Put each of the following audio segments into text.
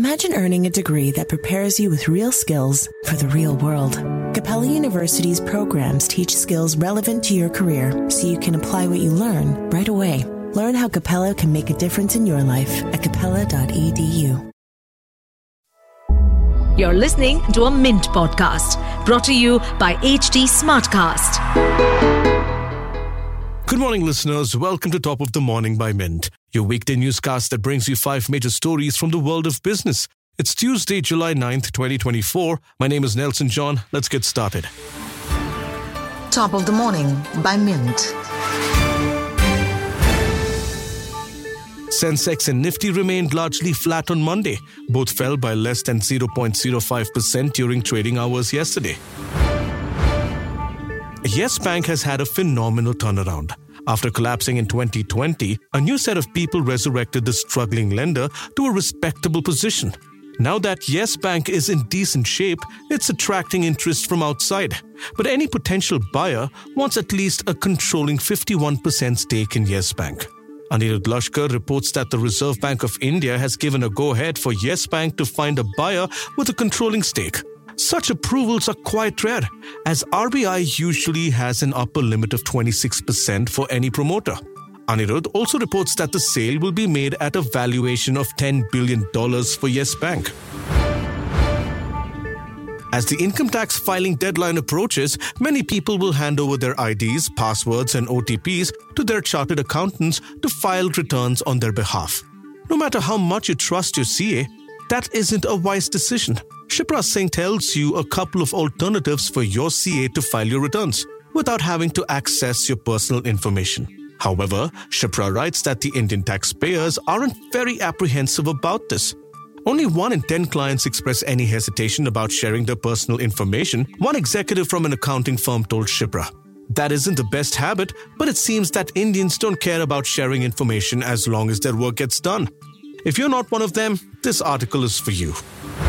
Imagine earning a degree that prepares you with real skills for the real world. Capella University's programs teach skills relevant to your career so you can apply what you learn right away. Learn how Capella can make a difference in your life at capella.edu. You're listening to a Mint podcast brought to you by HT Smartcast. Good morning, listeners. Welcome to Top of the Morning by Mint, your weekday newscast that brings you 5 major stories from the world of business. It's Tuesday, July 9th, 2024. My name is Nelson John. Let's get started. Top of the Morning by Mint. Sensex and Nifty remained largely flat on Monday. Both fell by less than 0.05% during trading hours yesterday. Yes Bank has had a phenomenal turnaround. After collapsing in 2020, a new set of people resurrected the struggling lender to a respectable position. Now that Yes Bank is in decent shape, it's attracting interest from outside. But any potential buyer wants at least a controlling 51% stake in Yes Bank. Anirudh Lashkar reports that the Reserve Bank of India has given a go-ahead for Yes Bank to find a buyer with a controlling stake. Such approvals are quite rare, as RBI usually has an upper limit of 26% for any promoter. Anirudh also reports that the sale will be made at a valuation of $10 billion for Yes Bank. As the income tax filing deadline approaches, many people will hand over their IDs, passwords, and OTPs to their chartered accountants to file returns on their behalf. No matter how much you trust your CA, that isn't a wise decision. Shipra Singh tells you a couple of alternatives for your CA to file your returns without having to access your personal information. However, Shipra writes that the Indian taxpayers aren't very apprehensive about this. Only 1 in 10 clients express any hesitation about sharing their personal information, one executive from an accounting firm told Shipra. That isn't the best habit, but it seems that Indians don't care about sharing information as long as their work gets done. If you're not one of them, this article is for you.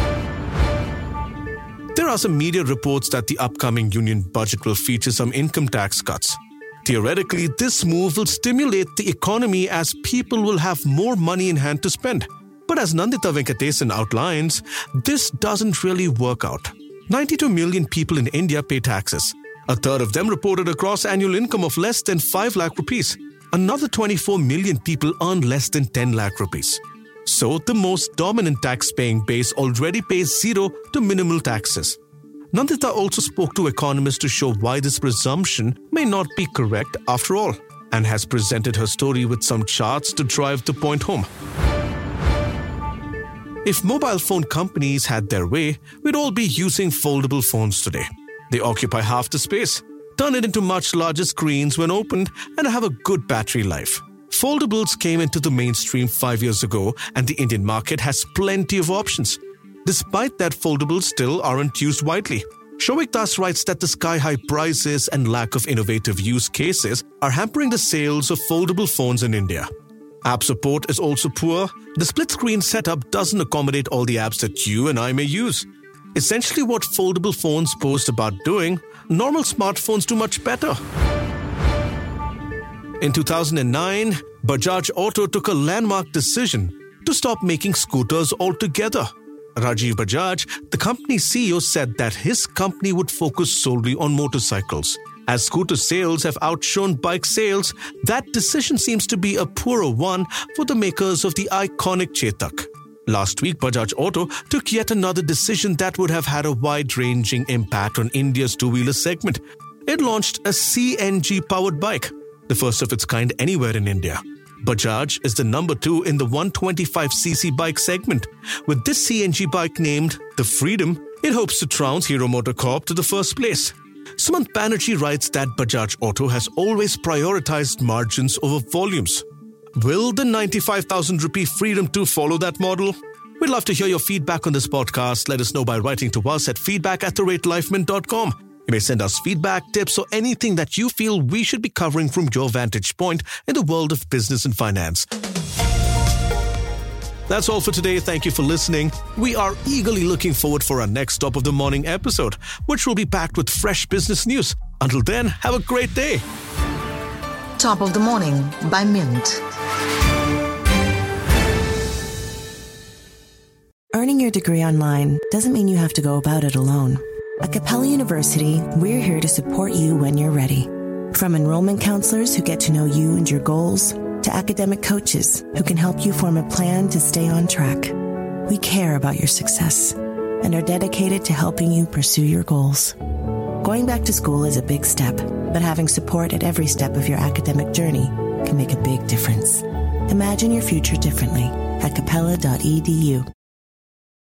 There are some media reports that the upcoming union budget will feature some income tax cuts. Theoretically, this move will stimulate the economy as people will have more money in hand to spend. But as Nandita Venkatesan outlines, this doesn't really work out. 92 million people in India pay taxes. A third of them reported a gross annual income of less than 5 lakh rupees. Another 24 million people earn less than 10 lakh rupees. So the most dominant tax-paying base already pays 0 to minimal taxes. Nandita also spoke to economists to show why this presumption may not be correct after all, and has presented her story with some charts to drive the point home. If mobile phone companies had their way, we'd all be using foldable phones today. They occupy half the space, turn it into much larger screens when opened, and have a good battery life. Foldables came into the mainstream 5 years ago, and the Indian market has plenty of options. Despite that, foldables still aren't used widely. Shoik Das writes that the sky-high prices and lack of innovative use cases are hampering the sales of foldable phones in India. App support is also poor. The split-screen setup doesn't accommodate all the apps that you and I may use. Essentially what foldable phones boast about doing, normal smartphones do much better. In 2009, Bajaj Auto took a landmark decision to stop making scooters altogether. Rajiv Bajaj, the company's CEO, said that his company would focus solely on motorcycles. As scooter sales have outshone bike sales, that decision seems to be a poorer one for the makers of the iconic Chetak. Last week, Bajaj Auto took yet another decision that would have had a wide-ranging impact on India's two-wheeler segment. It launched a CNG-powered bike, the first of its kind anywhere in India. Bajaj is the number 2 in the 125cc bike segment. With this CNG bike named the Freedom, it hopes to trounce Hero MotoCorp to the first place. Sumant Banerjee writes that Bajaj Auto has always prioritized margins over volumes. Will the 95,000 rupee Freedom 2 follow that model? We'd love to hear your feedback on this podcast. Let us know by writing to us at feedback@lifemint.com. You may send us feedback, tips, or anything that you feel we should be covering from your vantage point in the world of business and finance. That's all for today. Thank you for listening. We are eagerly looking forward for our next Top of the Morning episode, which will be packed with fresh business news. Until then, have a great day. Top of the Morning by Mint. Earning your degree online doesn't mean you have to go about it alone. At Capella University, we're here to support you when you're ready. From enrollment counselors who get to know you and your goals, to academic coaches who can help you form a plan to stay on track. We care about your success and are dedicated to helping you pursue your goals. Going back to school is a big step, but having support at every step of your academic journey can make a big difference. Imagine your future differently at capella.edu.